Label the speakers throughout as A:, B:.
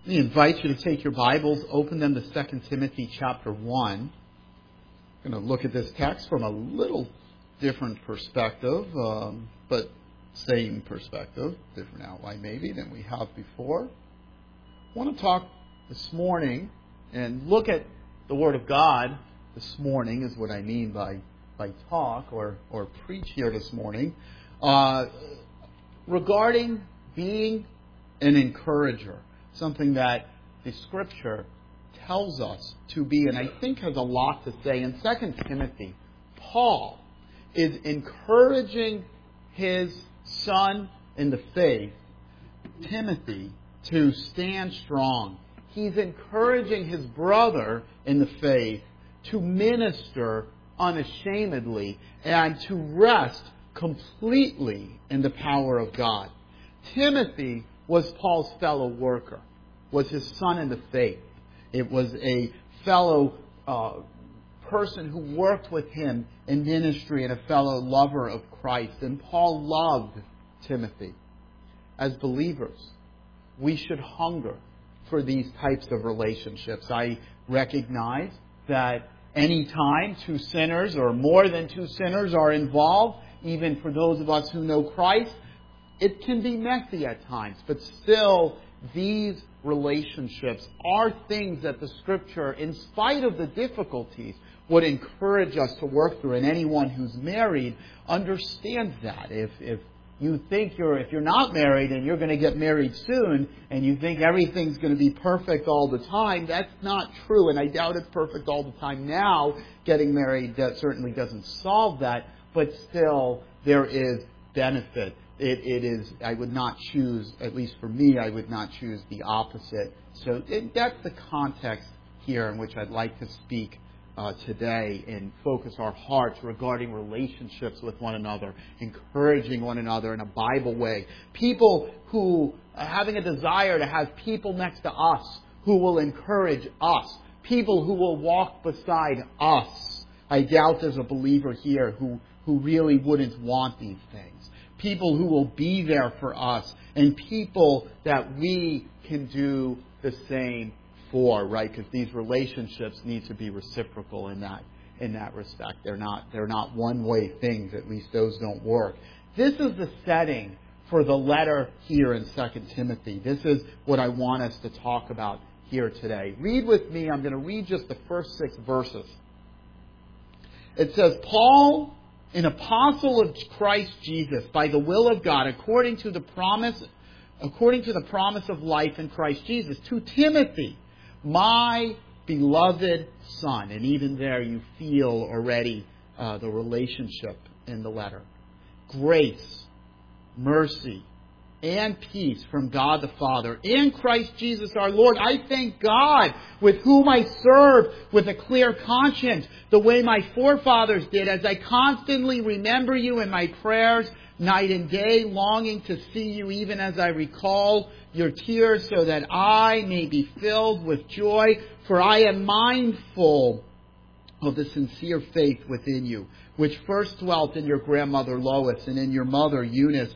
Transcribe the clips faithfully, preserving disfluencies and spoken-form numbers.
A: Let me invite you to take your Bibles, open them to Second Timothy chapter one. I'm going to look at this text from a little different perspective, um, but same perspective, different outline maybe than we have before. I want to talk this morning and look at the Word of God this morning is what I mean by, by talk or, or preach here this morning, uh, regarding being an encourager. Something that the Scripture tells us to be, and I think has a lot to say. In Second Timothy, Paul is encouraging his son in the faith, Timothy, to stand strong. He's encouraging his brother in the faith to minister unashamedly and to rest completely in the power of God. Timothy was Paul's fellow worker, was his son in the faith. It was a fellow uh, person who worked with him in ministry and a fellow lover of Christ. And Paul loved Timothy. As believers, we should hunger for these types of relationships. I recognize that any time two sinners or more than two sinners are involved, even for those of us who know Christ, it can be messy at times, but still these relationships are things that the Scripture, in spite of the difficulties, would encourage us to work through. And anyone who's married understands that. If if you think you're, if you're not married and you're going to get married soon, and you think everything's going to be perfect all the time, that's not true. And I doubt it's perfect all the time now. Getting married that certainly doesn't solve that, but still there is benefit. It, it is, I would not choose, at least for me, I would not choose the opposite. So it, that's the context here in which I'd like to speak uh, today and focus our hearts regarding relationships with one another, encouraging one another in a Bible way. People who are having a desire to have people next to us who will encourage us. People who will walk beside us. I doubt there's a believer here who, who really wouldn't want these things. People who will be there for us, and people that we can do the same for, right? Because these relationships need to be reciprocal in that in that respect. They're not they're not one-way things. At least those don't work. This is the setting for the letter here in Second Timothy. This is what I want us to talk about here today. Read with me. I'm going to read just the first six verses. It says, Paul, an apostle of Christ Jesus, by the will of God, according to the promise, according to the promise of life in Christ Jesus, to Timothy, my beloved son. And even there you feel already uh, the relationship in the letter. Grace, mercy, and peace from God the Father and Christ Jesus our Lord. I thank God, with whom I serve with a clear conscience, the way my forefathers did, as I constantly remember you in my prayers, night and day, longing to see you, even as I recall your tears, so that I may be filled with joy. For I am mindful of the sincere faith within you, which first dwelt in your grandmother Lois and in your mother Eunice.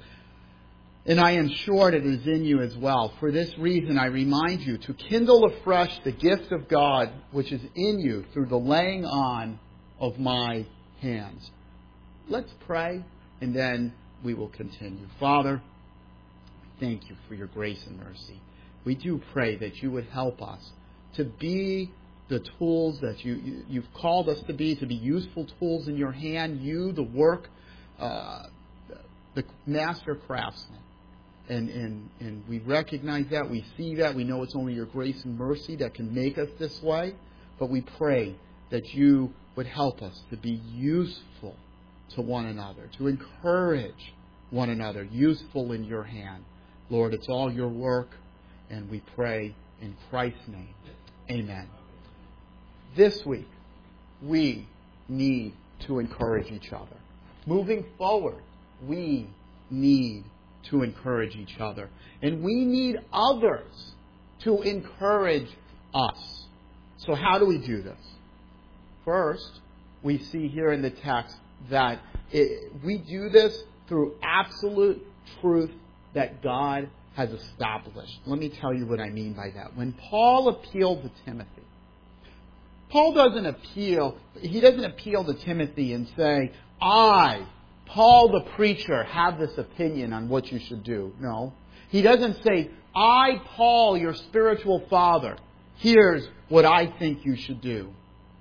A: And I am sure that it is in you as well. For this reason, I remind you to kindle afresh the gift of God which is in you through the laying on of my hands. Let's pray, and then we will continue. Father, thank you for your grace and mercy. We do pray that you would help us to be the tools that you, you, you've called us to be, to be useful tools in your hand. You, the work, uh, the master craftsman. And, and and we recognize that, we see that, we know it's only your grace and mercy that can make us this way. But we pray that you would help us to be useful to one another, to encourage one another, useful in your hand. Lord, it's all your work, and we pray in Christ's name. Amen. This week, we need to encourage each other. Moving forward, we need to encourage each other. And we need others to encourage us. So how do we do this? First, we see here in the text that it, we do this through absolute truth that God has established. Let me tell you what I mean by that. When Paul appealed to Timothy, Paul doesn't appeal, he doesn't appeal to Timothy and say, I, Paul the preacher, have this opinion on what you should do. No. He doesn't say, I, Paul, your spiritual father, here's what I think you should do.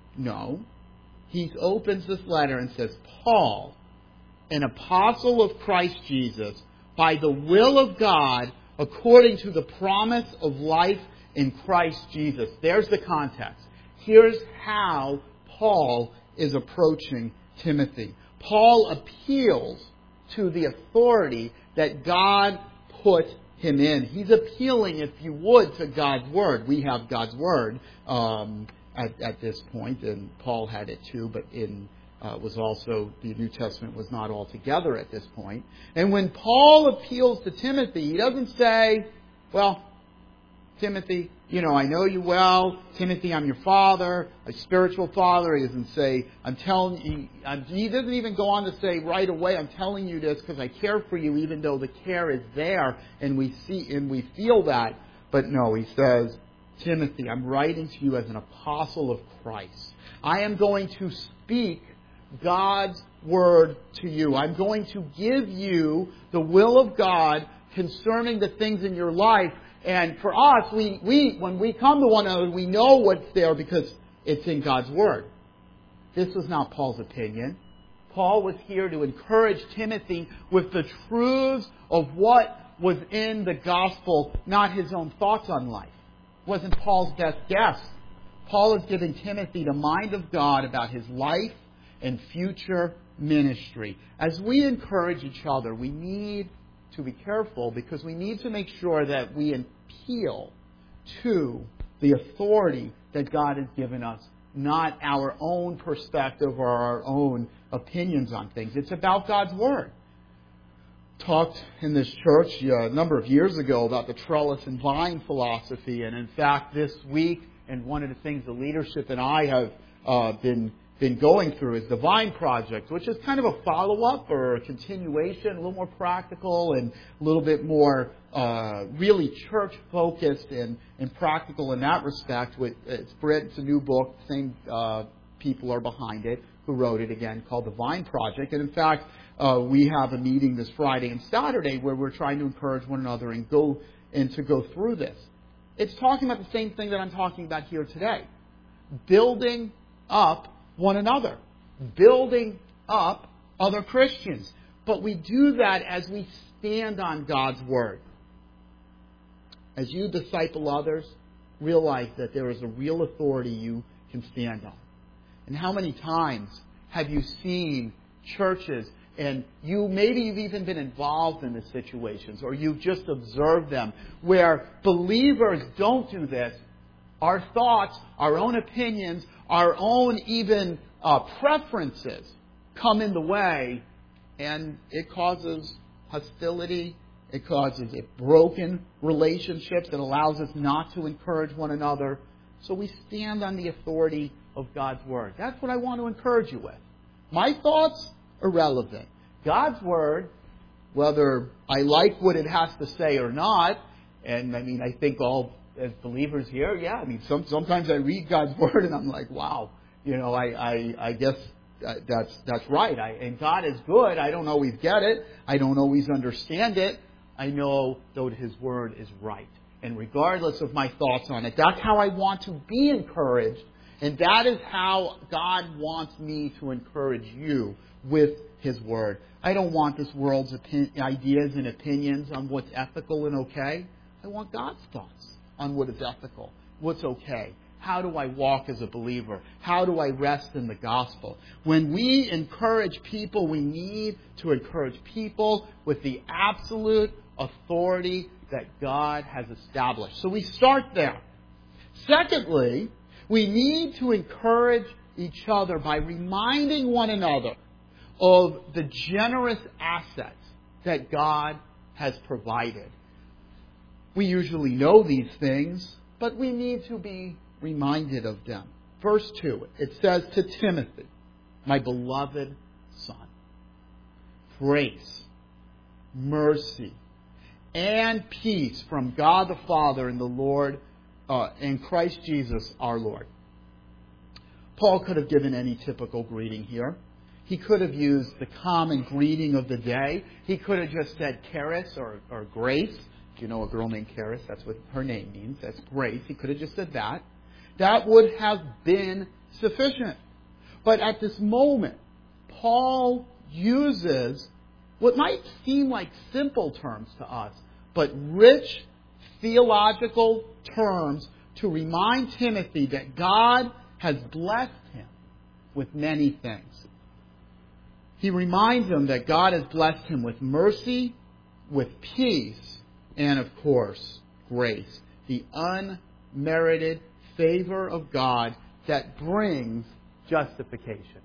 A: No. He opens this letter and says, Paul, an apostle of Christ Jesus, by the will of God, according to the promise of life in Christ Jesus. There's the context. Here's how Paul is approaching Timothy. Paul appeals to the authority that God put him in. He's appealing, if you would, to God's Word. We have God's Word um, at, at this point, and Paul had it too, but in uh, was also, the New Testament was not all together at this point. And when Paul appeals to Timothy, he doesn't say, well, Timothy, you know, I know you well. Timothy, I'm your father, a spiritual father. He doesn't say, I'm telling you, he doesn't even go on to say right away, I'm telling you this because I care for you, even though the care is there and we see and we feel that. But no, he says, Timothy, I'm writing to you as an apostle of Christ. I am going to speak God's word to you. I'm going to give you the will of God concerning the things in your life. And for us, we, we when we come to one another, we know what's there because it's in God's Word. This was not Paul's opinion. Paul was here to encourage Timothy with the truths of what was in the gospel, not his own thoughts on life. It wasn't Paul's best guess. Paul is giving Timothy the mind of God about his life and future ministry. As we encourage each other, we need to be careful because we need to make sure that we appeal to the authority that God has given us, not our own perspective or our own opinions on things. It's about God's Word. Talked in this church a number of years ago about the trellis and vine philosophy, and in fact this week, and one of the things the leadership and I have uh, been been going through is the Vine Project, which is kind of a follow-up or a continuation, a little more practical and a little bit more uh, really church-focused and, and practical in that respect. With, it's Brit, it's a new book, same uh, people are behind it who wrote it again, called the Vine Project. And in fact, uh, we have a meeting this Friday and Saturday where we're trying to encourage one another and go and to go through this. It's talking about the same thing that I'm talking about here today. Building up one another. Building up other Christians. But we do that as we stand on God's Word. As you disciple others, realize that there is a real authority you can stand on. And how many times have you seen churches, and you maybe you've even been involved in the situations, or you've just observed them, where believers don't do this. Our thoughts, our own opinions, our own even uh, preferences come in the way, and it causes hostility. It causes it broken relationships. It allows us not to encourage one another. So we stand on the authority of God's Word. That's what I want to encourage you with. My thoughts are relevant. God's Word, whether I like what it has to say or not, and I mean, I think all as believers here, yeah, I mean, some, sometimes I read God's Word and I'm like, wow, you know, I, I, I guess that's that's right. I, and God is good. I don't always get it. I don't always understand it. I know, though, His Word is right. And regardless of my thoughts on it, that's how I want to be encouraged. And that is how God wants me to encourage you with His Word. I don't want this world's opin- ideas and opinions on what's ethical and okay. I want God's thoughts on what is ethical, what's okay. How do I walk as a believer? How do I rest in the gospel? When we encourage people, we need to encourage people with the absolute authority that God has established. So we start there. Secondly, we need to encourage each other by reminding one another of the generous assets that God has provided. We usually know these things, but we need to be reminded of them. Verse two, it says to Timothy, my beloved son, grace, mercy, and peace from God the Father and the Lord, uh, and Christ Jesus our Lord. Paul could have given any typical greeting here. He could have used the common greeting of the day. He could have just said charis or, or grace. Do you know a girl named Charis? That's what her name means. That's grace. He could have just said that. That would have been sufficient. But at this moment, Paul uses what might seem like simple terms to us, but rich theological terms to remind Timothy that God has blessed him with many things. He reminds him that God has blessed him with mercy, with peace, and of course, grace. The unmerited favor of God that brings justification.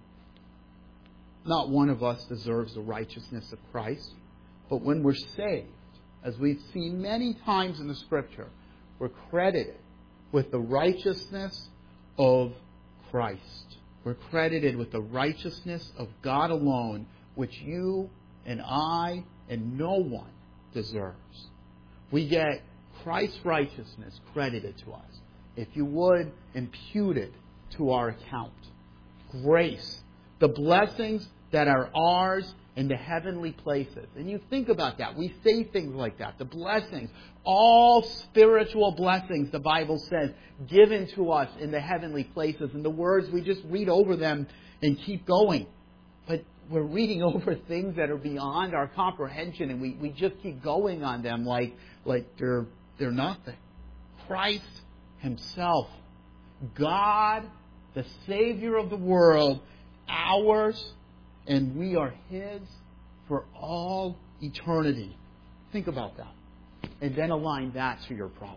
A: Not one of us deserves the righteousness of Christ, but when we're saved, as we've seen many times in the Scripture, we're credited with the righteousness of Christ. We're credited with the righteousness of God alone, which you and I and no one deserves. We get Christ's righteousness credited to us. If you would, imputed to our account. Grace. The blessings that are ours in the heavenly places. And you think about that. We say things like that. The blessings. All spiritual blessings, the Bible says, given to us in the heavenly places. And the words, we just read over them and keep going. But we're reading over things that are beyond our comprehension, and we, we just keep going on them like, like they're, they're nothing. Christ Himself, God, the Savior of the world, ours, and we are His for all eternity. Think about that. And then align that to your problems.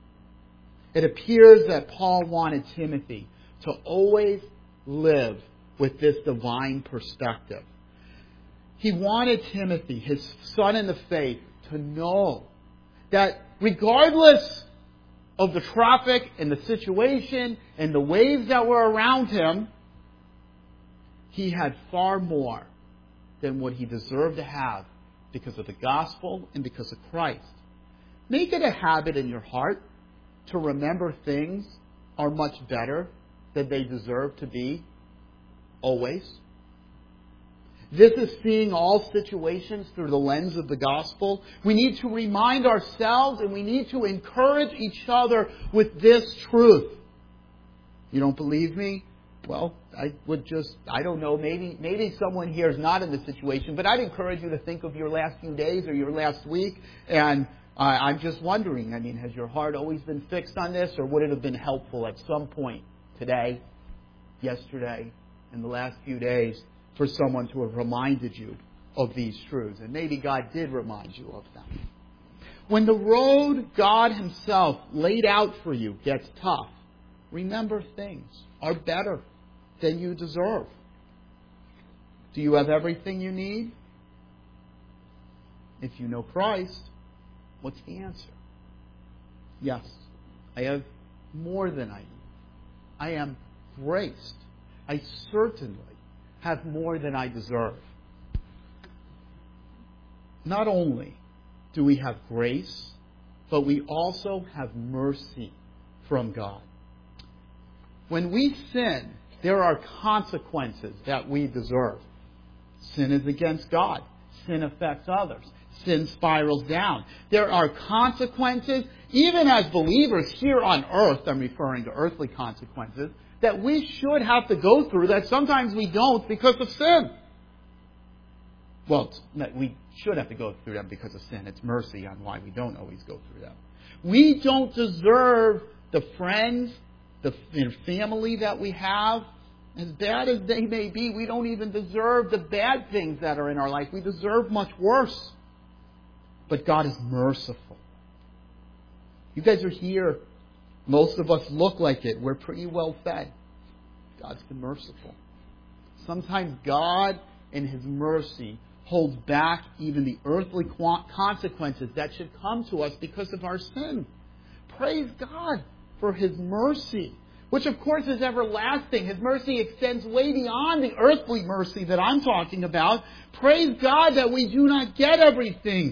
A: It appears that Paul wanted Timothy to always live with this divine perspective. He wanted Timothy, his son in the faith, to know that regardless of the traffic and the situation and the waves that were around him, he had far more than what he deserved to have because of the gospel and because of Christ. Make it a habit in your heart to remember things are much better than they deserve to be always. This is seeing all situations through the lens of the gospel. We need to remind ourselves and we need to encourage each other with this truth. You don't believe me? Well, I would just, I don't know, maybe maybe someone here is not in this situation, but I'd encourage you to think of your last few days or your last week. And uh, I'm just wondering, I mean, has your heart always been fixed on this, or would it have been helpful at some point today, yesterday, in the last few days, for someone to have reminded you of these truths? And maybe God did remind you of them. When the road God Himself laid out for you gets tough, remember things are better than you deserve. Do you have everything you need? If you know Christ, what's the answer? Yes, I have more than I need. I am graced. I certainly have more than I deserve. Not only do we have grace, but we also have mercy from God. When we sin, there are consequences that we deserve. Sin is against God. Sin affects others. Sin spirals down. There are consequences, even as believers here on earth, I'm referring to earthly consequences, that we should have to go through that sometimes we don't because of sin. Well, we should have to go through them because of sin. It's mercy on why we don't always go through them. We don't deserve the friends, the family that we have. As bad as they may be, we don't even deserve the bad things that are in our life. We deserve much worse. But God is merciful. You guys are here. Most of us look like it. We're pretty well fed. God's been merciful. Sometimes God, in His mercy, holds back even the earthly consequences that should come to us because of our sin. Praise God for His mercy, which of course is everlasting. His mercy extends way beyond the earthly mercy that I'm talking about. Praise God that we do not get everything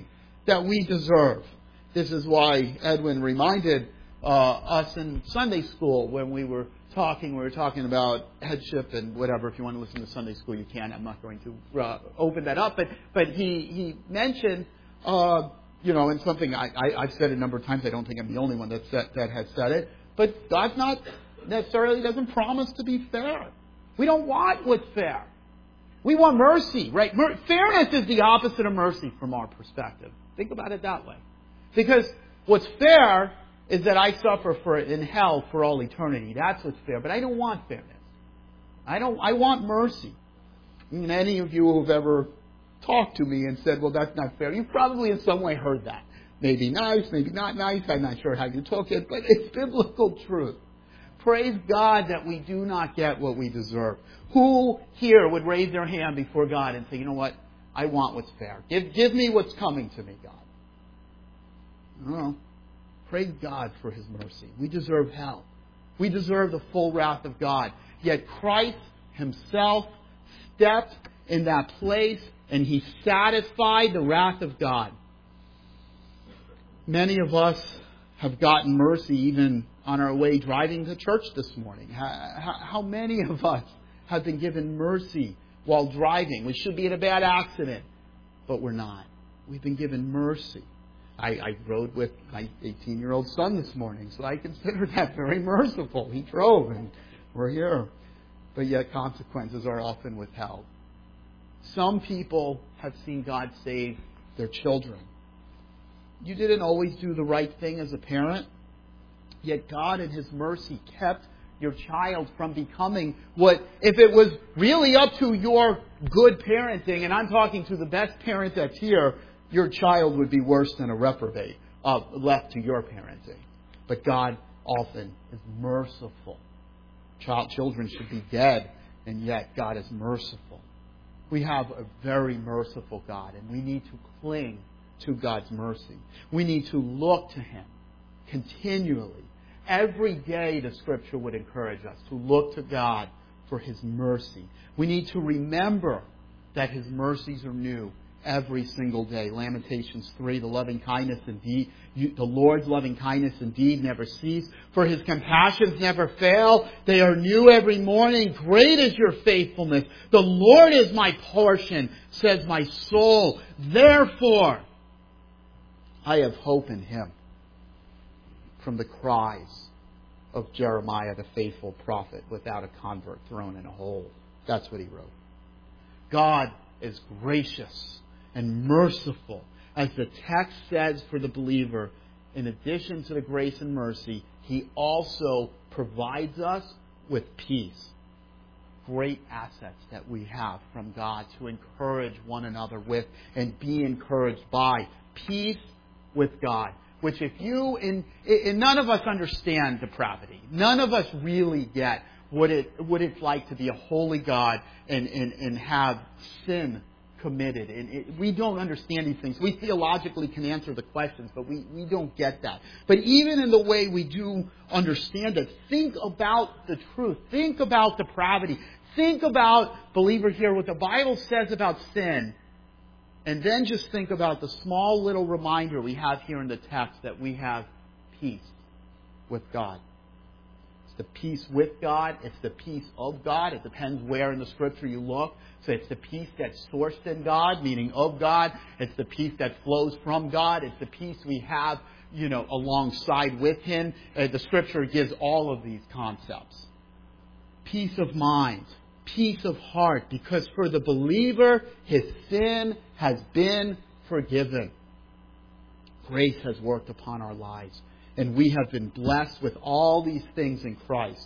A: that we deserve. This is why Edwin reminded uh, us in Sunday school when we were talking, we were talking about headship and whatever. If you want to listen to Sunday school, you can. I'm not going to uh, open that up. But but he, he mentioned, uh, you know, and something I, I, I've said a number of times. I don't think I'm the only one that said, that has said it. But God's not necessarily doesn't promise to be fair. We don't want what's fair. We want mercy, right? Mer- fairness is the opposite of mercy from our perspective. Think about it that way. Because what's fair is that I suffer for in hell for all eternity. That's what's fair. But I don't want fairness. I don't. I want mercy. And any of you who have ever talked to me and said, well, that's not fair, you've probably in some way heard that. Maybe nice, maybe not nice. I'm not sure how you took it, but it's biblical truth. Praise God that we do not get what we deserve. Who here would raise their hand before God and say, you know what? I want what's fair. Give, give me what's coming to me, God. I don't know. Praise God for His mercy. We deserve hell. We deserve the full wrath of God. Yet Christ Himself stepped in that place and He satisfied the wrath of God. Many of us have gotten mercy even on our way driving to church this morning. How, how many of us have been given mercy while driving? We should be in a bad accident, but we're not. We've been given mercy. I, I rode with my eighteen-year-old son this morning, so I consider that very merciful. He drove, and we're here. But yet consequences are often withheld. Some people have seen God save their children. You didn't always do the right thing as a parent, yet God in His mercy kept your child from becoming what, if it was really up to your good parenting, and I'm talking to the best parent that's here, your child would be worse than a reprobate uh, left to your parenting. But God often is merciful. Child, children should be dead, and yet God is merciful. We have a very merciful God, and we need to cling to God's mercy. We need to look to Him continually. Every day the Scripture would encourage us to look to God for His mercy. We need to remember that His mercies are new every single day. Lamentations three, the loving kindness indeed, the Lord's loving kindness indeed never cease, for His compassions never fail. They are new every morning. Great is your faithfulness. The Lord is my portion, says my soul. Therefore, I have hope in Him. From the cries of Jeremiah, the faithful prophet, without a convert thrown in a hole. That's what he wrote. God is gracious and merciful. As the text says for the believer, in addition to the grace and mercy, He also provides us with peace. Great assets that we have from God to encourage one another with and be encouraged by. Peace with God. Which if you, and, and none of us understand depravity. None of us really get what it what it's like to be a holy God and, and, and have sin committed. And it, we don't understand these things. We theologically can answer the questions, but we, we don't get that. But even in the way we do understand it, think about the truth. Think about depravity. Think about, believer here, what the Bible says about sin. And then just think about the small little reminder we have here in the text that we have peace with God. It's the peace with God. It's the peace of God. It depends where in the Scripture you look. So it's the peace that's sourced in God, meaning of God. It's the peace that flows from God. It's the peace we have, you know, alongside with Him. Uh, the Scripture gives all of these concepts. Peace of mind. Peace of heart, because for the believer, his sin has been forgiven. Grace has worked upon our lives, and we have been blessed with all these things in Christ.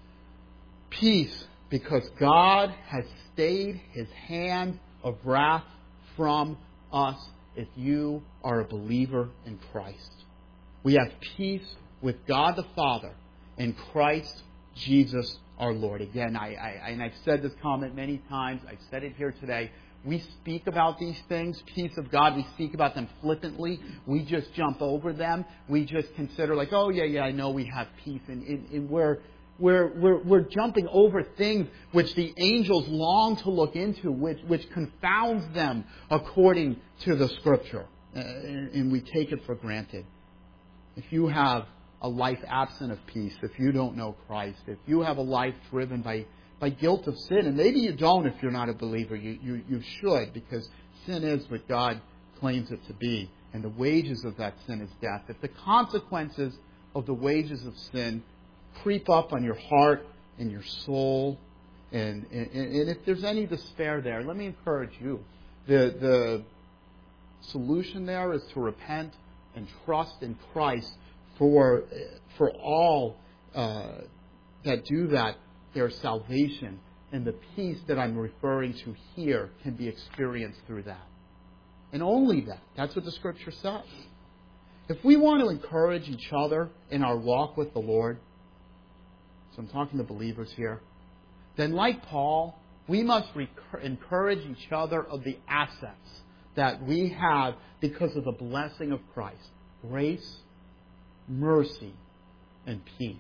A: Peace, because God has stayed His hand of wrath from us if you are a believer in Christ. We have peace with God the Father and Christ Jesus our Lord. Again, I, I, and I've said this comment many times. I've said it here today. We speak about these things, peace of God. We speak about them flippantly. We just jump over them. We just consider like, oh, yeah, yeah, I know we have peace. And, and, and we're, we're, we're, we're jumping over things which the angels long to look into, which, which confounds them according to the Scripture. and we take it for granted. If you have a life absent of peace, if you don't know Christ, if you have a life driven by, by guilt of sin, and maybe you don't if you're not a believer, you, you, you should, because sin is what God claims it to be, and the wages of that sin is death. If the consequences of the wages of sin creep up on your heart and your soul, and, and, and if there's any despair there, let me encourage you. The, the solution there is to repent and trust in Christ for, for all uh, that do that, their salvation and the peace that I'm referring to here can be experienced through that. And only that. That's what the Scripture says. If we want to encourage each other in our walk with the Lord, so I'm talking to believers here, then like Paul, we must recur- encourage each other of the assets that we have because of the blessing of Christ. Grace, mercy, and peace.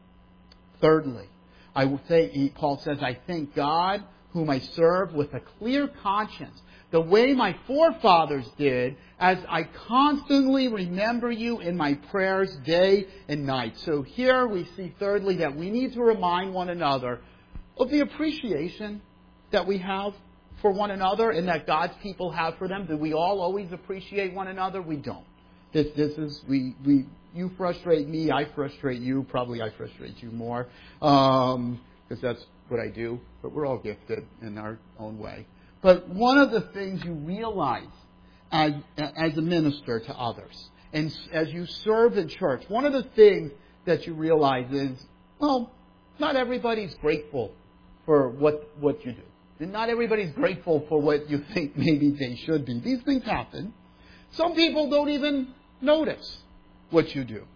A: Thirdly, I would say, Paul says, I thank God whom I serve with a clear conscience, the way my forefathers did, as I constantly remember you in my prayers day and night. So here we see thirdly that we need to remind one another of the appreciation that we have for one another and that God's people have for them. Do we all always appreciate one another? We don't. This, this is, we, we, you frustrate me, I frustrate you, probably I frustrate you more, um, because that's what I do, but we're all gifted in our own way. But one of the things you realize as, as a minister to others, and as you serve in church, one of the things that you realize is, well, not everybody's grateful for what, what you do. And not everybody's grateful for what you think maybe they should be. These things happen. Some people don't even notice what you do.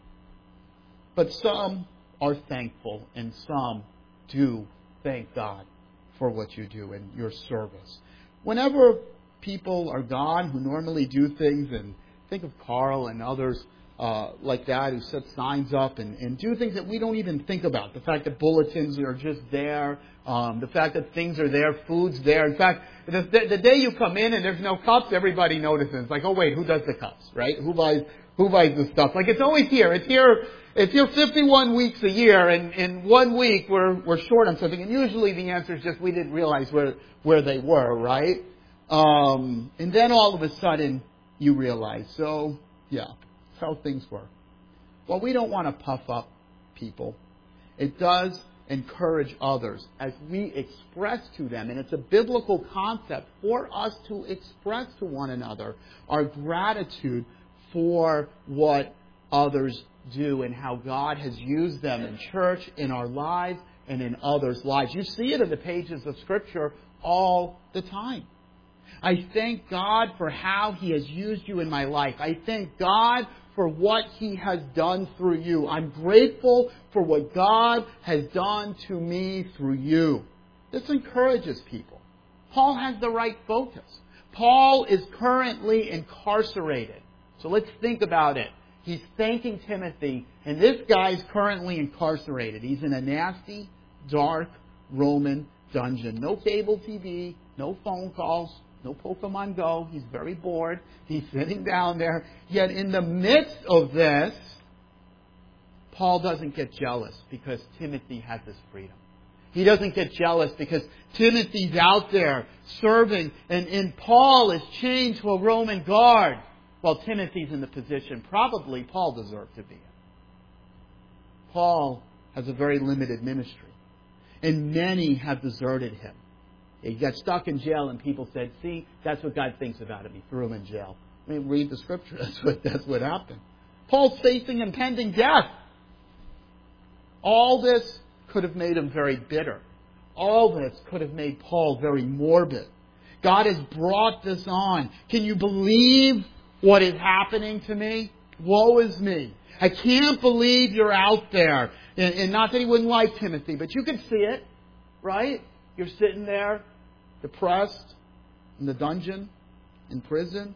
A: But some are thankful, and some do thank God for what you do in your service. Whenever people are gone who normally do things, and think of Carl and others uh, like that who set signs up and, and do things that we don't even think about. The fact that bulletins are just there, um, the fact that things are there, food's there. In fact, the, the day you come in and there's no cups, everybody notices. It's like, oh wait, who does the cups, right? Who buys who buys the stuff? Like it's always here. It's here. It's here fifty-one weeks a year, and in one week we're we're short on something. And usually the answer is just we didn't realize where where they were, right? Um, and then all of a sudden you realize. So yeah, that's how things work. Well, we don't want to puff up people. It does encourage others as we express to them, and it's a biblical concept for us to express to one another our gratitude for what others do and how God has used them in church, in our lives, and in others' lives. You see it in the pages of Scripture all the time. I thank God for how He has used you in my life. I thank God for what He has done through you. I'm grateful for what God has done to me through you. This encourages people. Paul has the right focus. Paul is currently incarcerated. So let's think about it. He's thanking Timothy, and this guy's currently incarcerated. He's in a nasty, dark Roman dungeon. No cable T V, no phone calls, no Pokemon Go. He's very bored. He's sitting down there. Yet in the midst of this, Paul doesn't get jealous because Timothy has this freedom. He doesn't get jealous because Timothy's out there serving, and, and Paul is chained to a Roman guard while Timothy's in the position probably Paul deserved to be in. Paul has a very limited ministry, and many have deserted him. He got stuck in jail, and people said, see, that's what God thinks about him. He threw him in jail. I mean, read the Scripture. That's what, that's what happened. Paul's facing impending death. All this could have made him very bitter. All this could have made Paul very morbid. God has brought this on. Can you believe what is happening to me? Woe is me. I can't believe you're out there. And, and not that he wouldn't like Timothy, but you could see it, right? You're sitting there, depressed, in the dungeon, in prison.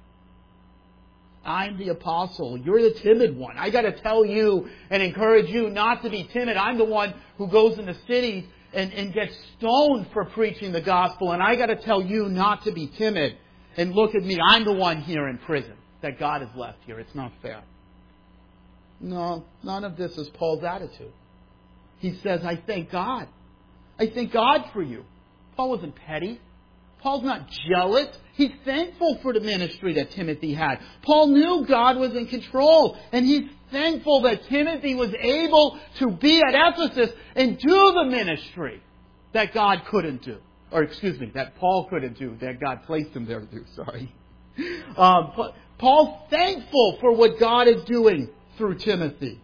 A: I'm the apostle. You're the timid one. I got to tell you and encourage you not to be timid. I'm the one who goes in the cities and, and gets stoned for preaching the gospel. And I got to tell you not to be timid. And look at me. I'm the one here in prison. that God has left here. It's not fair. No, none of this is Paul's attitude. He says, I thank God. I thank God for you. Paul wasn't petty. Paul's not jealous. He's thankful for the ministry that Timothy had. Paul knew God was in control, and he's thankful that Timothy was able to be at Ephesus and do the ministry that God couldn't do. Or excuse me, that Paul couldn't do, that God placed him there to do. Sorry. Um, but Paul's thankful for what God is doing through Timothy.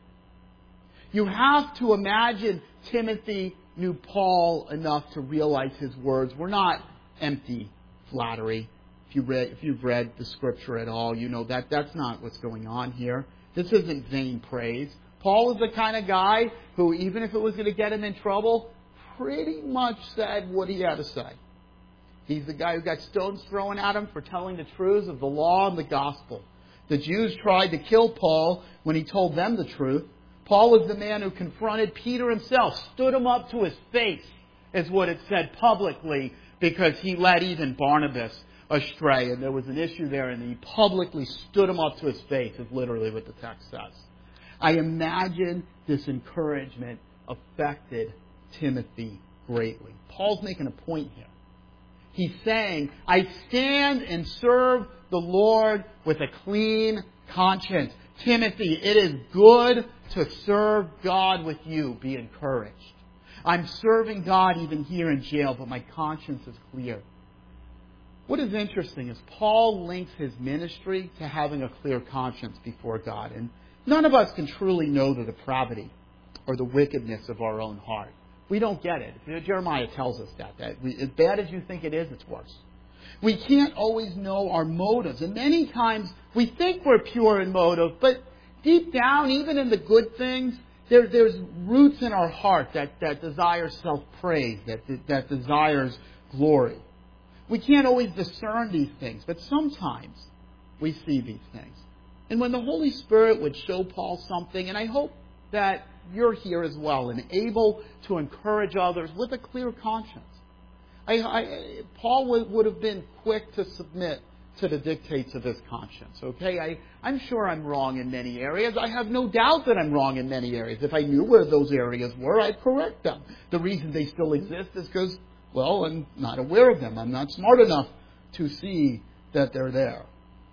A: You have to imagine Timothy knew Paul enough to realize his words were not empty flattery. If you read, if you've read the Scripture at all, you know that that's not what's going on here. This isn't vain praise. Paul is the kind of guy who, even if it was going to get him in trouble, pretty much said what he had to say. He's the guy who got stones thrown at him for telling the truths of the law and the gospel. The Jews tried to kill Paul when he told them the truth. Paul was the man who confronted Peter himself, stood him up to his face, is what it said publicly, because he led even Barnabas astray. And there was an issue there, and he publicly stood him up to his face, is literally what the text says. I imagine this encouragement affected Timothy greatly. Paul's making a point here. He's saying, I stand and serve the Lord with a clean conscience. Timothy, it is good to serve God with you. Be encouraged. I'm serving God even here in jail, but my conscience is clear. What is interesting is Paul links his ministry to having a clear conscience before God. And none of us can truly know the depravity or the wickedness of our own heart. We don't get it. Jeremiah tells us that. that we, as bad as you think it is, it's worse. We can't always know our motives. And many times we think we're pure in motive, but deep down, even in the good things, there, there's roots in our heart that, that desire self-praise, that, that desires glory. We can't always discern these things, but sometimes we see these things. And when the Holy Spirit would show Paul something, and I hope that you're here as well and able to encourage others with a clear conscience. I, I, Paul would, would have been quick to submit to the dictates of his conscience. Okay, I, I'm sure I'm wrong in many areas. I have no doubt that I'm wrong in many areas. If I knew where those areas were, I'd correct them. The reason they still exist is because, well, I'm not aware of them. I'm not smart enough to see that they're there.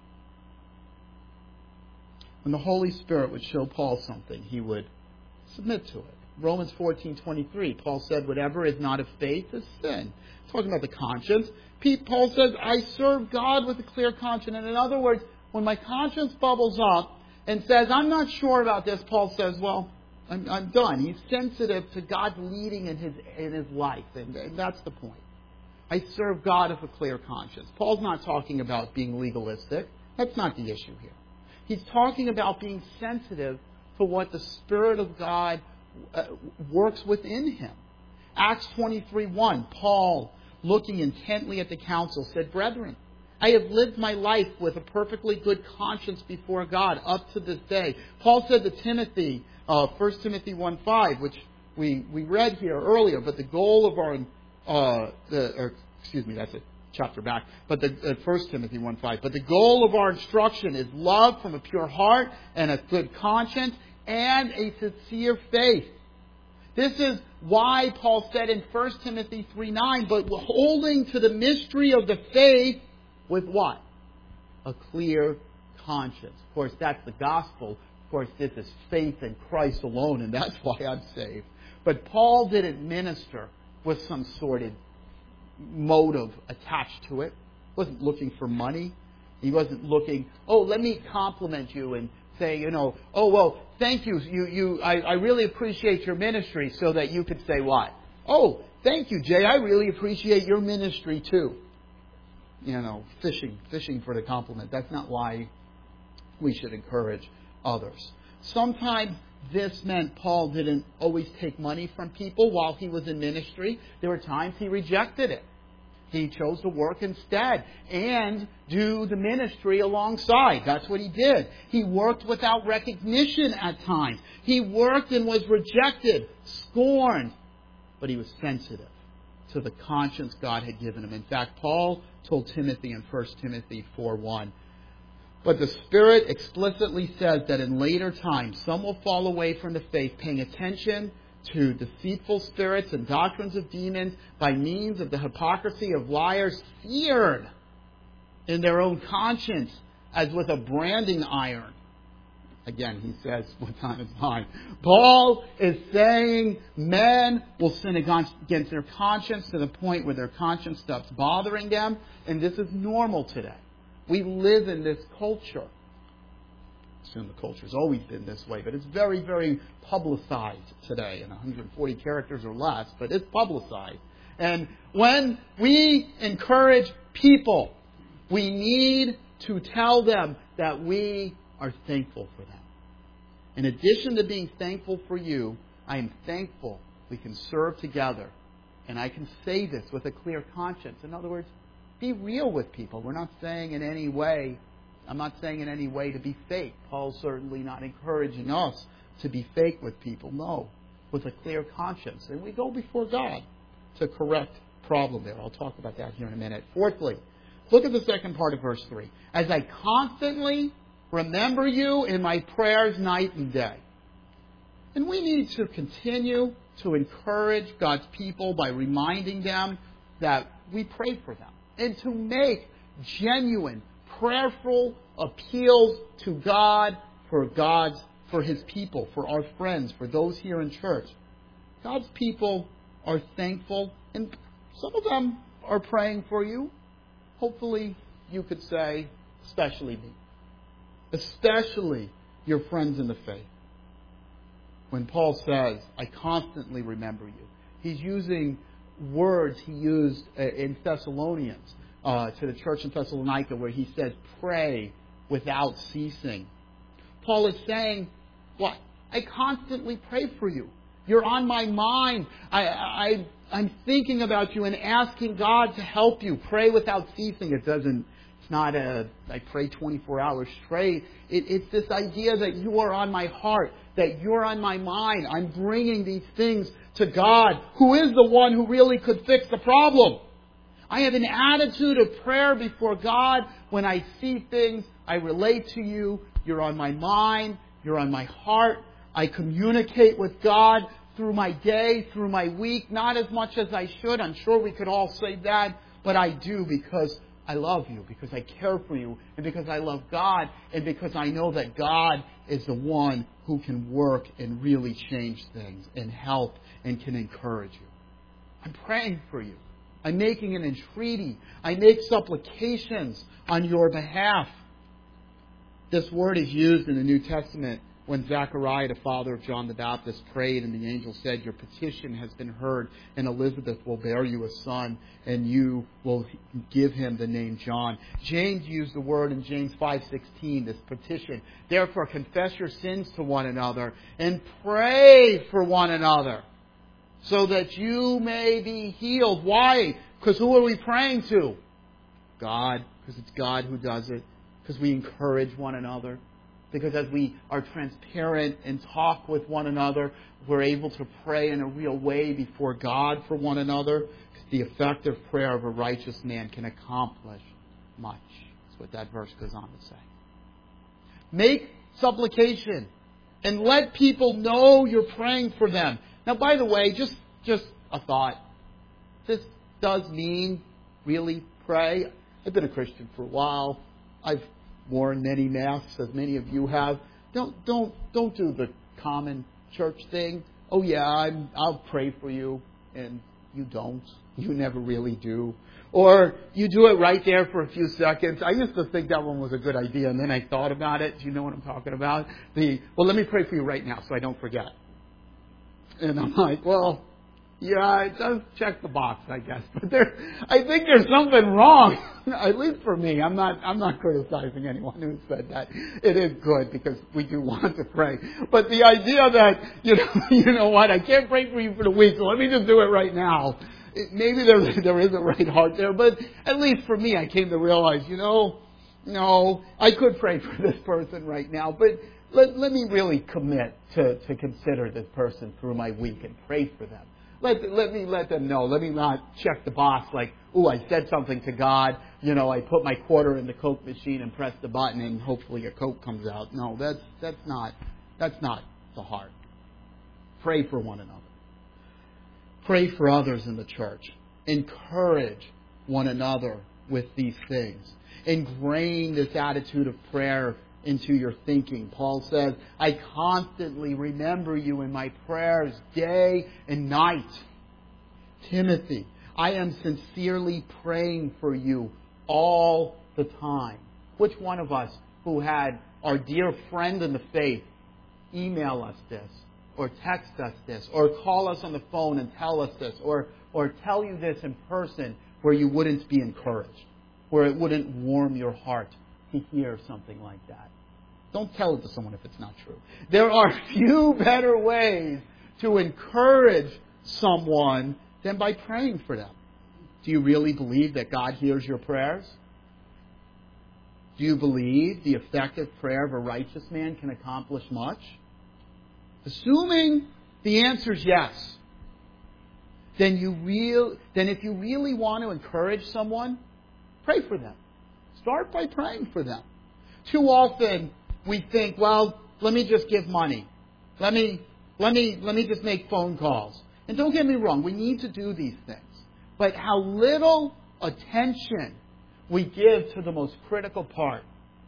A: When the Holy Spirit would show Paul something, he would submit to it. Romans fourteen twenty-three, Paul said, whatever is not of faith is sin. Talking about the conscience. Paul says, I serve God with a clear conscience. And in other words, when my conscience bubbles up and says, I'm not sure about this, Paul says, well, I'm, I'm done. He's sensitive to God's leading in his, in his life. And, and that's the point. I serve God with a clear conscience. Paul's not talking about being legalistic. That's not the issue here. He's talking about being sensitive to what the Spirit of God uh, works within him. Acts twenty-three one, Paul, looking intently at the council, said, Brethren, I have lived my life with a perfectly good conscience before God up to this day. Paul said to Timothy, uh, First Timothy one five, which we, we read here earlier, but the goal of our, uh, the, or, excuse me, that's a chapter back, but the uh, First Timothy one five, but the goal of our instruction is love from a pure heart and a good conscience and a sincere faith. This is why Paul said in First Timothy three nine, but holding to the mystery of the faith with what? A clear conscience. Of course, that's the gospel. Of course, this is faith in Christ alone, and that's why I'm saved. But Paul didn't minister with some sort of motive attached to it. He wasn't looking for money. He wasn't looking, oh, let me compliment you and say, you know, oh, well, thank you. You, you, I, I really appreciate your ministry, so that you could say what? Oh, thank you, Jay. I really appreciate your ministry too. You know, fishing, fishing for the compliment. That's not why we should encourage others. Sometimes this meant Paul didn't always take money from people while he was in ministry. There were times he rejected it. He chose to work instead and do the ministry alongside. That's what he did. He worked without recognition at times. He worked and was rejected, scorned, but he was sensitive to the conscience God had given him. In fact, Paul told Timothy in First Timothy four one, But the Spirit explicitly says that in later times, some will fall away from the faith, paying attention to deceitful spirits and doctrines of demons by means of the hypocrisy of liars, seared in their own conscience as with a branding iron. Again, he says, what's on his mind? Paul is saying men will sin against their conscience to the point where their conscience stops bothering them. And this is normal today. We live in this culture. I assume the culture has always been this way, but it's very, very publicized today in one hundred forty characters or less, but it's publicized. And when we encourage people, we need to tell them that we are thankful for them. In addition to being thankful for you, I am thankful we can serve together. And I can say this with a clear conscience. In other words, be real with people. We're not saying in any way, I'm not saying in any way to be fake. Paul's certainly not encouraging us to be fake with people. No, with a clear conscience. And we go before God to correct problem there. I'll talk about that here in a minute. Fourthly, look at the second part of verse three. As I constantly remember you in my prayers night and day. And we need to continue to encourage God's people by reminding them that we pray for them. And to make genuine, prayerful appeals to God for God's, for His people, for our friends, for those here in church. God's people are thankful, and some of them are praying for you. Hopefully you could say, especially me. Especially your friends in the faith. When Paul says, I constantly remember you, he's using words he used in Thessalonians, uh, to the church in Thessalonica, where he says, pray without ceasing. Paul is saying, what? I constantly pray for you. You're on my mind. I, I, I'm thinking about you and asking God to help you. Pray without ceasing. It doesn't It's not a, I pray twenty-four hours straight. It, it's this idea that you are on my heart, that you're on my mind. I'm bringing these things to God, who is the one who really could fix the problem. I have an attitude of prayer before God. When I see things, I relate to you. You're on my mind. You're on my heart. I communicate with God through my day, through my week. Not as much as I should. I'm sure we could all say that. But I do, because I love you, because I care for you, and because I love God, and because I know that God is the one who can work and really change things and help and can encourage you. I'm praying for you. I'm making an entreaty. I make supplications on your behalf. This word is used in the New Testament when Zechariah, the father of John the Baptist, prayed, and the angel said, your petition has been heard, and Elizabeth will bear you a son, and you will give him the name John. James used the word in James five sixteen, this petition. Therefore, confess your sins to one another, and pray for one another, so that you may be healed. Why? Because who are we praying to? God. Because it's God who does it. Because we encourage one another. Because as we are transparent and talk with one another, we're able to pray in a real way before God for one another. Because the effective prayer of a righteous man can accomplish much. That's what that verse goes on to say. Make supplication and let people know you're praying for them. Now, by the way, just, just a thought. This does mean really pray. I've been a Christian for a while. I've worn many masks, as many of you have. Don't don't don't do the common church thing. Oh yeah, I'm, I'll pray for you, and you don't. You never really do. Or you do it right there for a few seconds. I used to think that one was a good idea, and then I thought about it. Do you know what I'm talking about? The well, let me pray for you right now, so I don't forget. And I'm like, well, yeah, it does check the box, I guess. But there, I think there's something wrong. At least for me. I'm not, I'm not criticizing anyone who said that. It is good because we do want to pray. But the idea that, you know, you know what, I can't pray for you for the week, so let me just do it right now. It, maybe there, there is a right heart there, but at least for me, I came to realize, you know, no, I could pray for this person right now, but Let, let me really commit to, to consider this person through my week and pray for them. Let, let me let them know. Let me not check the box like, ooh, I said something to God. You know, I put my quarter in the Coke machine and press the button and hopefully a Coke comes out. No, that's, that's not, that's not the heart. Pray for one another. Pray for others in the church. Encourage one another with these things. Ingrain this attitude of prayer into your thinking. Paul says, I constantly remember you in my prayers day and night. Timothy, I am sincerely praying for you all the time. Which one of us who had our dear friend in the faith email us this, or text us this, or call us on the phone and tell us this, or, or tell you this in person where you wouldn't be encouraged, where it wouldn't warm your heart to hear something like that? Don't tell it to someone if it's not true. There are few better ways to encourage someone than by praying for them. Do you really believe that God hears your prayers? Do you believe the effective prayer of a righteous man can accomplish much? Assuming the answer is yes, then you real then if you really want to encourage someone, pray for them. Start by praying for them. Too often we think, well, let me just give money. Let me let me let me just make phone calls. And don't get me wrong, we need to do these things. But how little attention we give to the most critical part.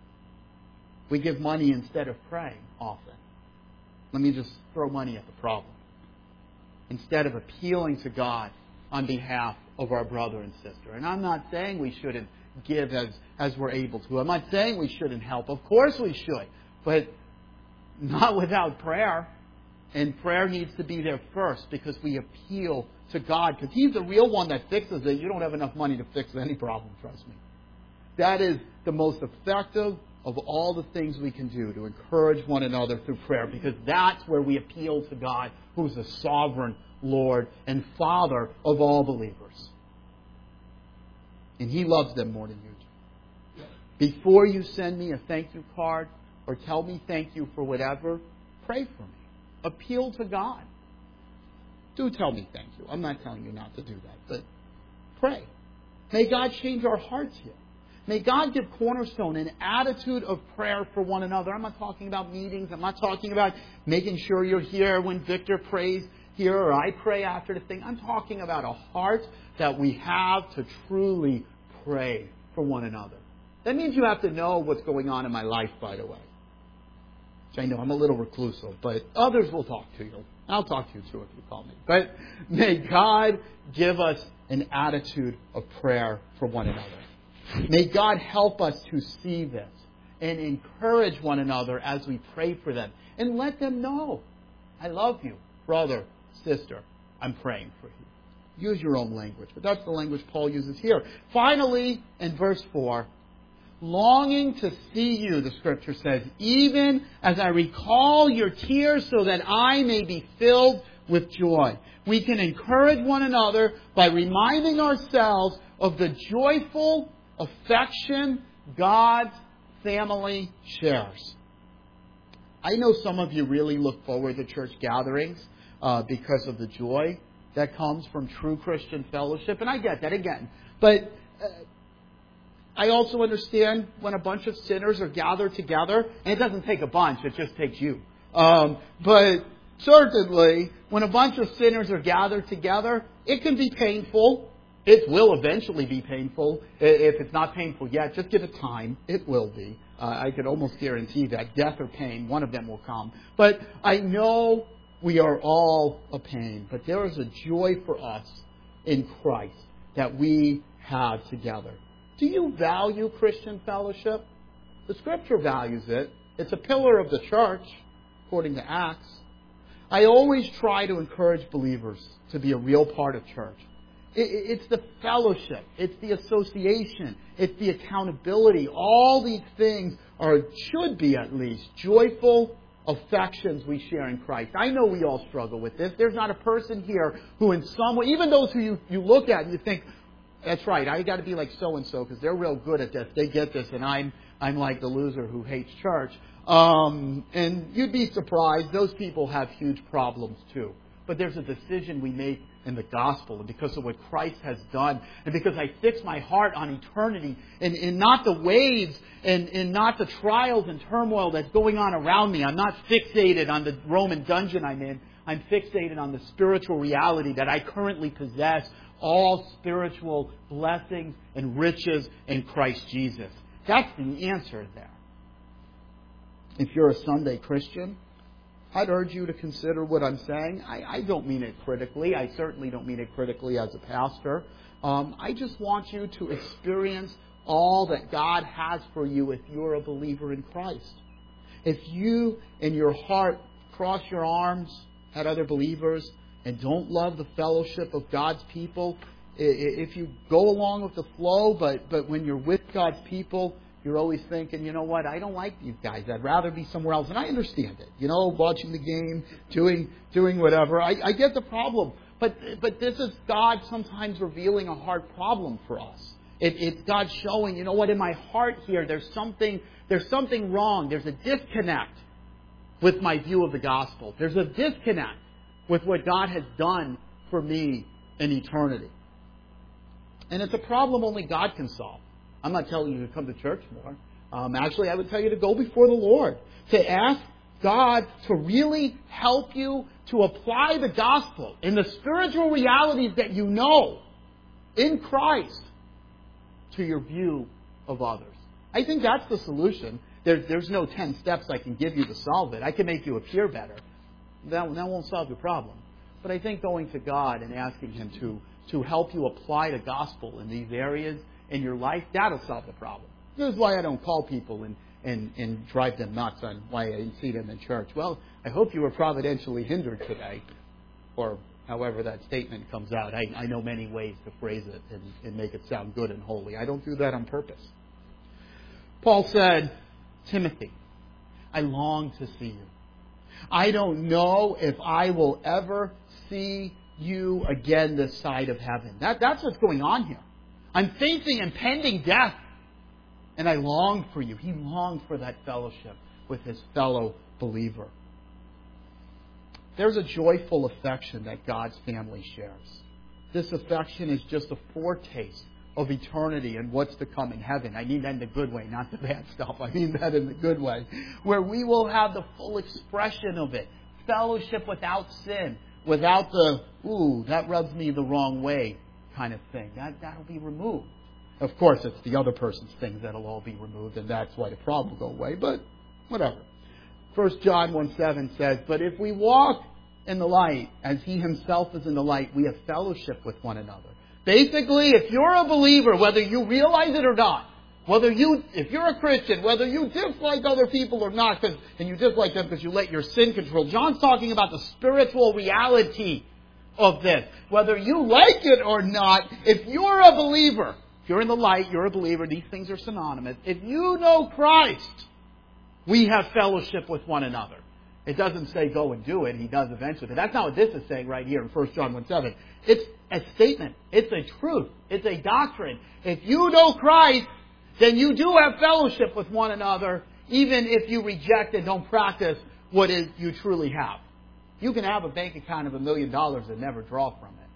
A: We give money instead of praying often. Let me just throw money at the problem, instead of appealing to God on behalf of our brother and sister. And I'm not saying we shouldn't give as, as we're able to. I'm not saying we shouldn't help. Of course we should. But not without prayer. And prayer needs to be there first because we appeal to God. Because He's the real one that fixes it. You don't have enough money to fix any problem, trust me. That is the most effective of all the things we can do to encourage one another through prayer, because that's where we appeal to God, who's the sovereign Lord and Father of all believers. And He loves them more than you do. Before you send me a thank you card or tell me thank you for whatever, pray for me. Appeal to God. Do tell me thank you. I'm not telling you not to do that, but pray. May God change our hearts here. May God give Cornerstone an attitude of prayer for one another. I'm not talking about meetings. I'm not talking about making sure you're here when Victor prays here or I pray after the thing. I'm talking about a heart that we have to truly pray for one another. That means you have to know what's going on in my life, by the way. Which I know I'm a little reclusive, but others will talk to you. I'll talk to you too if you call me. But may God give us an attitude of prayer for one another. May God help us to see this and encourage one another as we pray for them. And let them know, I love you, brother, sister, I'm praying for you. Use your own language, but that's the language Paul uses here. Finally, in verse four, longing to see you, the Scripture says, even as I recall your tears so that I may be filled with joy. We can encourage one another by reminding ourselves of the joyful affection God's family shares. I know some of you really look forward to church gatherings uh, because of the joy that comes from true Christian fellowship, and I get that again. But uh, I also understand when a bunch of sinners are gathered together, and it doesn't take a bunch, it just takes you. Um, but certainly, when a bunch of sinners are gathered together, it can be painful. It will eventually be painful. If it's not painful yet, just give it time. It will be. Uh, I can almost guarantee that death or pain, one of them will come. But I know we are all a pain. But there is a joy for us in Christ that we have together. Do you value Christian fellowship? The Scripture values it. It's a pillar of the church, according to Acts. I always try to encourage believers to be a real part of church. It's the fellowship. It's the association. It's the accountability. All these things are, should be at least, joyful affections we share in Christ. I know we all struggle with this. There's not a person here who in some way, even those who you, you look at and you think, that's right, I got to be like so-and-so because they're real good at this. They get this and I'm I'm like the loser who hates church. Um, and you'd be surprised. Those people have huge problems too. but there's a decision we make in the gospel, and because of what Christ has done, and because I fix my heart on eternity, and, and not the waves, and, and not the trials and turmoil that's going on around me. I'm not fixated on the Roman dungeon I'm in. I'm fixated on the spiritual reality that I currently possess all spiritual blessings and riches in Christ Jesus. That's the answer there. If you're a Sunday Christian, I'd urge you to consider what I'm saying. I, I don't mean it critically. I certainly don't mean it critically as a pastor. Um, I just want you to experience all that God has for you if you're a believer in Christ. If you, in your heart, cross your arms at other believers and don't love the fellowship of God's people, if you go along with the flow, but, but when you're with God's people, you're always thinking, you know what, I don't like these guys. I'd rather be somewhere else. And I understand it. You know, watching the game, doing doing whatever. I, I get the problem. But but this is God sometimes revealing a hard problem for us. It, it's God showing, you know what, in my heart here, there's something there's something wrong. There's a disconnect with my view of the gospel. There's a disconnect with what God has done for me in eternity. And it's a problem only God can solve. I'm not telling you to come to church more. Um, actually, I would tell you to go before the Lord, to ask God to really help you to apply the gospel in the spiritual realities that you know in Christ to your view of others. I think that's the solution. There, there's no ten steps I can give you to solve it. I can make you appear better. That, that won't solve your problem. But I think going to God and asking Him to, to help you apply the gospel in these areas in your life, that'll solve the problem. This is why I don't call people and, and, and drive them nuts on why I didn't see them in church. Well, I hope you were providentially hindered today, or however that statement comes out. I, I know many ways to phrase it and, and make it sound good and holy. I don't do that on purpose. Paul said, Timothy, I long to see you. I don't know if I will ever see you again this side of heaven. That, that's what's going on here. I'm facing impending death, and I long for you. He longed for that fellowship with his fellow believer. There's a joyful affection that God's family shares. This affection is just a foretaste of eternity and what's to come in heaven. I mean that in the good way, not the bad stuff. I mean that in the good way. Where we will have the full expression of it. Fellowship without sin. Without the, ooh, that rubs me the wrong way kind of thing. That, that'll be removed. Of course, it's the other person's things that'll all be removed, and that's why the problem will go away, but whatever. First John one seven says, but if we walk in the light as He Himself is in the light, we have fellowship with one another. Basically, if you're a believer, whether you realize it or not, whether you, if you're a Christian, whether you dislike other people or not, and you dislike them because you let your sin control, John's talking about the spiritual reality of this. Whether you like it or not, if you're a believer, if you're in the light, you're a believer, these things are synonymous. If you know Christ, we have fellowship with one another. It doesn't say go and do it. He does eventually. But that's not what this is saying right here in First John one seven. It's a statement. It's a truth. It's a doctrine. If you know Christ, then you do have fellowship with one another, even if you reject and don't practice what is you truly have. You can have a bank account of a million dollars and never draw from it.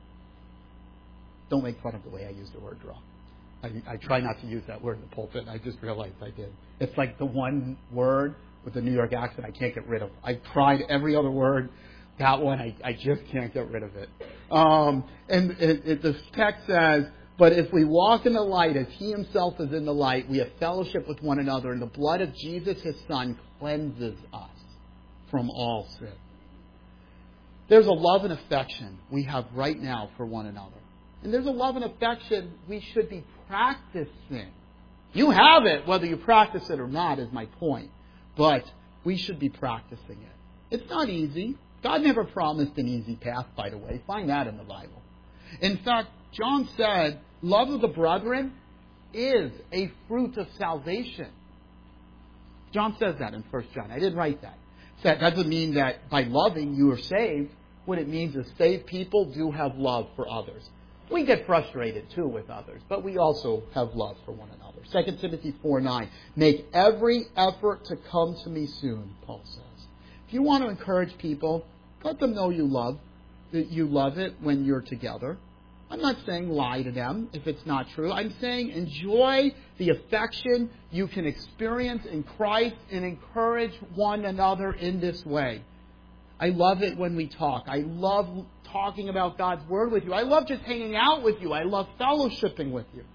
A: Don't make fun of the way I use the word draw. I, I try not to use that word in the pulpit. I just realized I did. It's like the one word with the New York accent I can't get rid of. I've tried every other word. That one, I, I just can't get rid of it. Um, and it, it, the text says, but if we walk in the light as He Himself is in the light, we have fellowship with one another, and the blood of Jesus, His Son, cleanses us from all sin. There's a love and affection we have right now for one another. And there's a love and affection we should be practicing. You have it, whether you practice it or not, is my point. But we should be practicing it. It's not easy. God never promised an easy path, by the way. Find that in the Bible. In fact, John said, love of the brethren is a fruit of salvation. John says that in First John. I didn't write that. That doesn't mean that by loving you are saved. What it means is saved people do have love for others. We get frustrated too with others, but we also have love for one another. Second Timothy four nine. Make every effort to come to me soon, Paul says. If you want to encourage people, Let them know you love, that you love it when you're together. I'm not saying lie to them if it's not true. I'm saying enjoy the affection you can experience in Christ and encourage one another in this way. I love it when we talk. I love talking about God's Word with you. I love just hanging out with you. I love fellowshipping with you.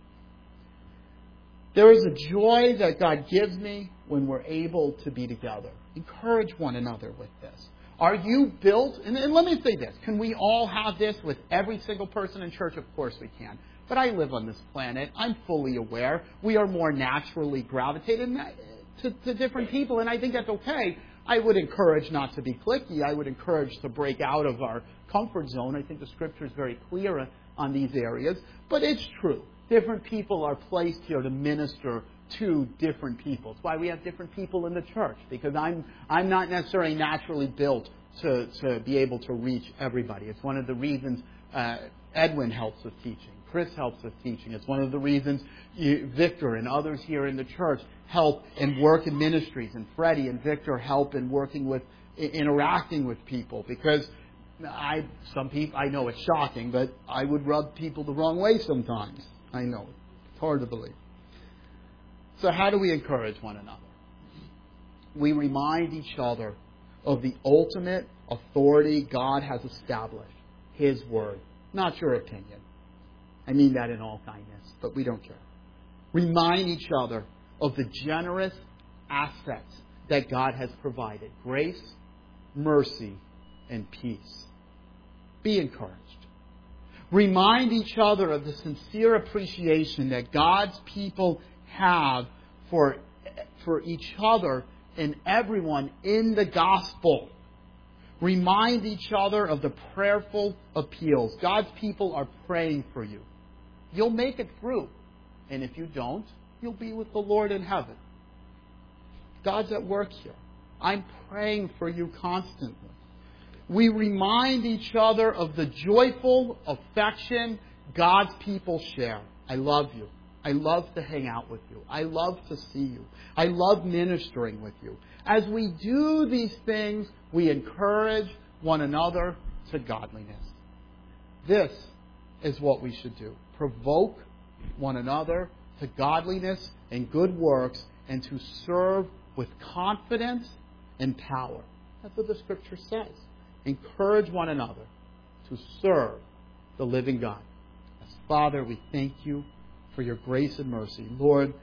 A: There is a joy that God gives me when we're able to be together. Encourage one another with this. Are you built? And, and let me say this. Can we all have this with every single person in church? Of course we can. But I live on this planet. I'm fully aware. We are more naturally gravitated to, to different people, and I think that's okay. I would encourage not to be cliquey. I would encourage to break out of our comfort zone. I think the Scripture is very clear on these areas. But it's true. Different people are placed here to minister to different people. It's why we have different people in the church, because I'm I'm not necessarily naturally built to, to be able to reach everybody. It's one of the reasons uh, Edwin helps with teaching. Chris helps with teaching. It's one of the reasons you, Victor and others here in the church help and work in ministries, and Freddie and Victor help in working with, interacting with people, because I some people I know it's shocking, but I would rub people the wrong way sometimes. I know it's hard to believe. So how do we encourage one another? We remind each other of the ultimate authority God has established, His Word, not your opinion. I mean that in all kindness, but we don't care. Remind each other of the generous assets that God has provided: grace, mercy, and peace. Be encouraged. Remind each other of the sincere appreciation that God's people have for, for each other and everyone in the gospel. Remind each other of the prayerful appeals. God's people are praying for you. You'll make it through. And if you don't, you'll be with the Lord in heaven. God's at work here. I'm praying for you constantly. We remind each other of the joyful affection God's people share. I love you. I love to hang out with you. I love to see you. I love ministering with you. As we do these things, we encourage one another to godliness. This is what we should do. Provoke one another to godliness and good works, and to serve with confidence and power. That's what the Scripture says. Encourage one another to serve the living God. As Father, we thank you for your grace and mercy. Lord,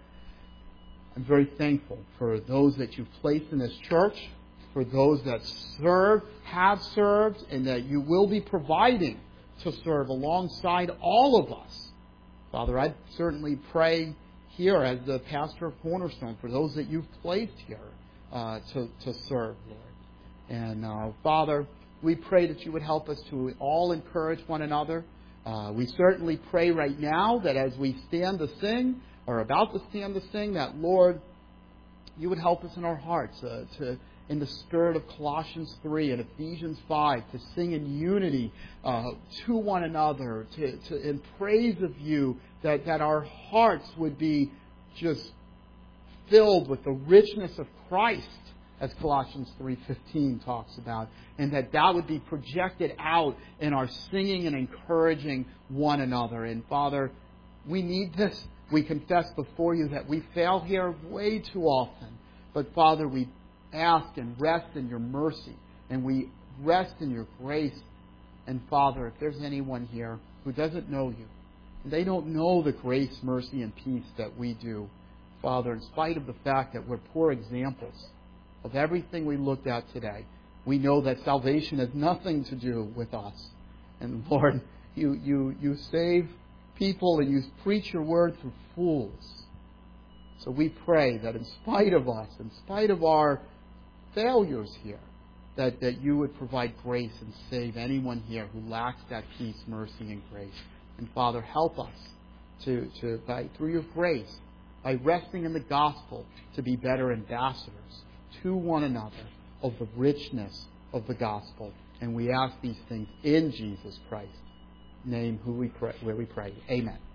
A: I'm very thankful for those that you've placed in this church, for those that serve, have served, and that you will be providing to serve alongside all of us. Father, I certainly pray here as the pastor of Cornerstone for those that you've placed here uh, to, to serve, Lord. And uh, Father, we pray that you would help us to all encourage one another. Uh, we certainly pray right now that as we stand to sing, or about to stand to sing, that, Lord, you would help us in our hearts uh, to, in the spirit of Colossians three and Ephesians five, to sing in unity uh, to one another, to, to in praise of you, that, that our hearts would be just filled with the richness of Christ, as Colossians three fifteen talks about, and that that would be projected out in our singing and encouraging one another. And Father, we need this. We confess before you that we fail here way too often. But Father, we ask and rest in your mercy, and we rest in your grace. And Father, if there's anyone here who doesn't know you, and they don't know the grace, mercy, and peace that we do, Father, in spite of the fact that we're poor examples of everything we looked at today, we know that salvation has nothing to do with us. And Lord, you you you save people and you preach your word through fools. So we pray that in spite of us, in spite of our failures here, that, that you would provide grace and save anyone here who lacks that peace, mercy, and grace. And Father, help us to, to by, through your grace, by resting in the gospel, to be better ambassadors to one another of the richness of the gospel. And we ask these things in Jesus Christ's name, who we pray, where we pray. Amen.